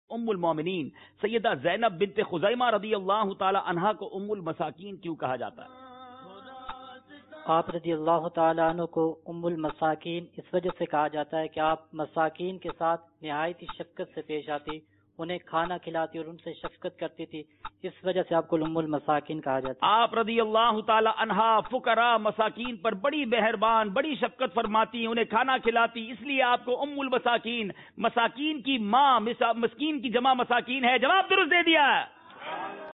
उम्मुल मोमिनीन सैयदा ज़ैनब बिन्त खुज़ैमा रज़ियल्लाहु ताला अन्हा को उम्मुल मसाकीन क्यों कहा जाता है? आप रज़ियल्लाहु ताला अन्हु को उम्मुल मसाकीन इस वजह से कहा जाता है कि आप मसाकीन के साथ निहायत ही शफ़क़त से पेश आती, उन्हें खाना खिलाती और उनसे शफ़क़त करती थी। इस वजह से आपको उम्मुल मसाकीन कहा जाता है। आप रज़ियल्लाहु ताला अन्हा फुकरा मसाकीन पर बड़ी मेहरबान, बड़ी शफ़क़त फरमाती, उन्हें खाना खिलाती, इसलिए आपको उम्मुल मसाकीन, मसाकीन की माँ, मस्कीन की जमा मसाकीन है। जवाब दुरुस्त दे दिया।